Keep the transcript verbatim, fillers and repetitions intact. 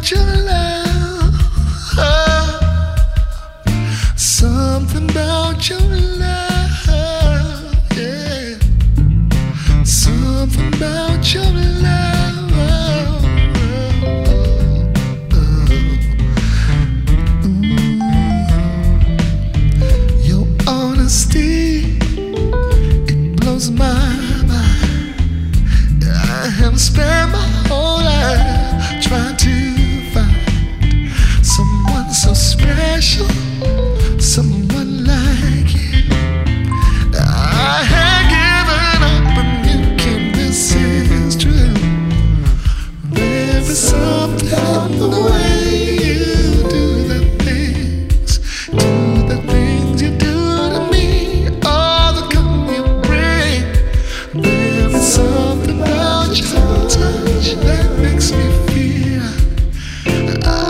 your love. Something about your love, yeah. Something about your love. Mm. Your honesty, it blows my mind. I have spent my whole life trying to find someone so special, someone like you. I had given up and you came, this is true. There is something in the way you do the things, do the things you do to me, all the come you bring. There is something about your touch that makes me feel I